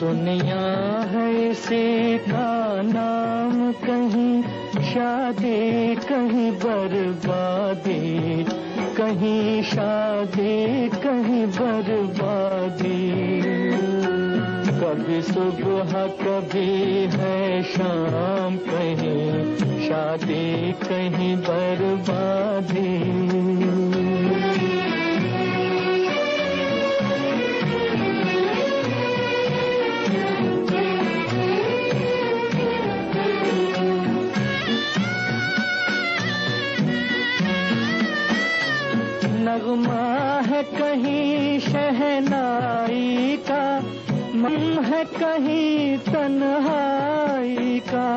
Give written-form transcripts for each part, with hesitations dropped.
दुनिया है इसी का नाम, कहीं शादी कहीं बर्बादी, कहीं शादी कहीं बर्बादी। कभी सुबह कभी है शाम, कहीं शादी कहीं बर्बादी। नगमा है कहीं शहनाई का, मन है कहीं तन्हाई का।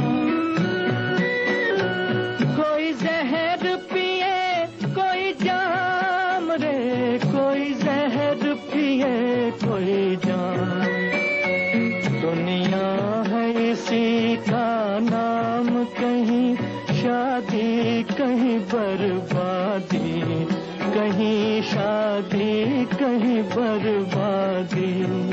कोई जहर पिए कोई जाम रे, कोई जहर पिए कोई जाम। दुनिया है इसी का नाम, कहीं शादी कहीं बर्बादी, कहीं शादी कहीं बर्बादी।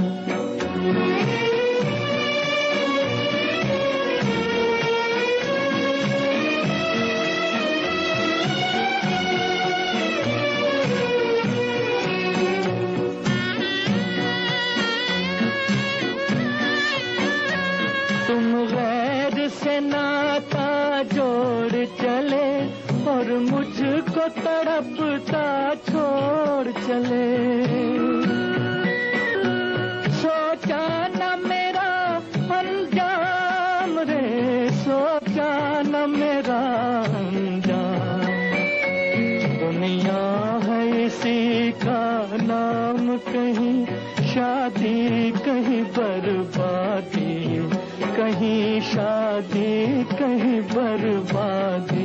तुम गैर से नाता जोड़ चले और मुझको तड़पता छोड़ चले। सोचा न मेरा अंजाम रे, सोचा न मेरा अंजाम। दुनिया है इसी का नाम, कहीं शादी कहीं बर्बादी, कहीं शादी कहीं बर्बादी।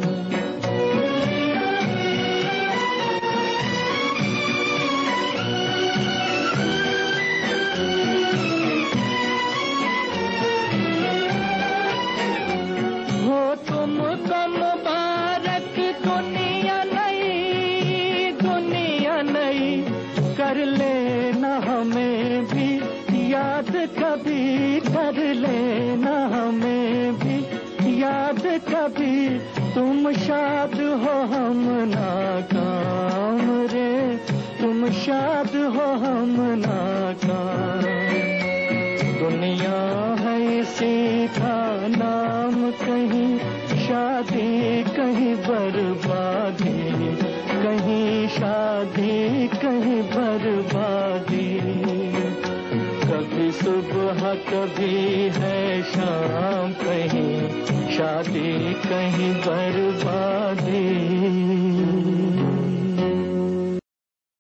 तुमको मुबारक दुनिया नई, दुनिया नई कर लेना हमें भी याद, कभी कर लेना हमें भी याद कभी। तुम शाद हो हम नाकाम रे, तुम शाद हो हम नाकाम। दुनिया है इसी का नाम, कहीं शादी कहीं बर्बादी, कहीं शादी कहीं बर्बादी। कभी सुबह कभी है शाम, कहीं शादी कहीं बर्बादी।